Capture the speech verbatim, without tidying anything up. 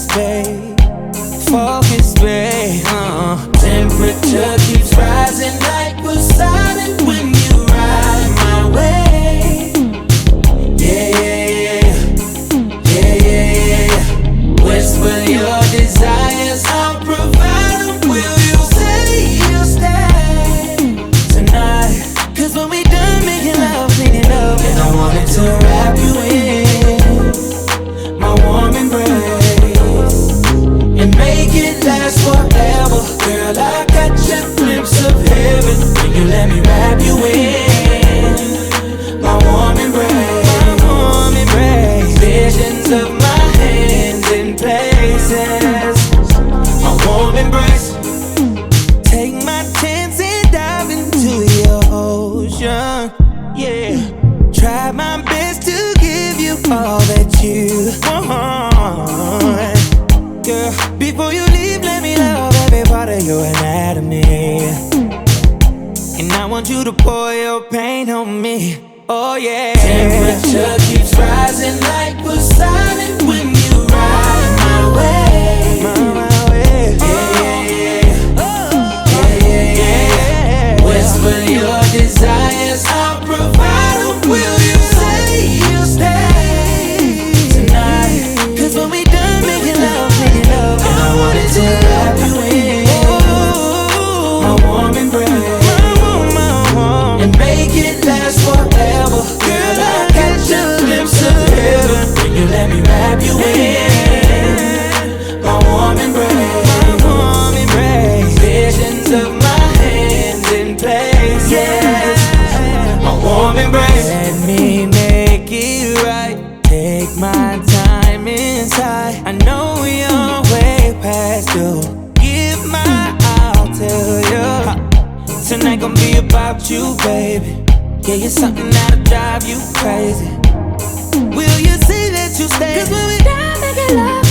focus, babe. Focus, babe. Uh. Temperature keeps rising like Poseidon when you ride my way. Yeah, yeah, yeah, yeah, yeah, yeah. Whisper your desires, I'll provide them. Will you say you'll stay tonight? Cause when we done making love, clean it up, and I wanted to wrap you in my warm embrace and make it last forever. Girl, I got your glimpse of heaven when you let me wrap you in my warm embrace. My warm embrace. Visions of my hands in places. My warm embrace. Take my chance and dive into your ocean. Yeah. Try my best to give you all that you want. Girl, before you leave, let me love every part of your anatomy. And I want you to pour your pain on me. Oh yeah. Temperature keeps rising like Poseidon when you ride my way. My, my way. Yeah, yeah, yeah. Oh, yeah, yeah, yeah, yeah. Whisper your desires, I'll provide them. Will you say you'll stay tonight? Cause when we done making love, making love, and I wanted to wrap you in my warm embrace and make it last forever. Girl, I got your glimpse of heaven when you let me wrap you in my warm embrace. My warm embrace. Visions of my hands in places. My warm embrace. Let me make it right. Take my time inside. I know you're way past due. Give my all to you. Tonight gon' be about you, baby. Yeah, you're something that'll drive you crazy. Will you say that you stay? Cause when we done making love,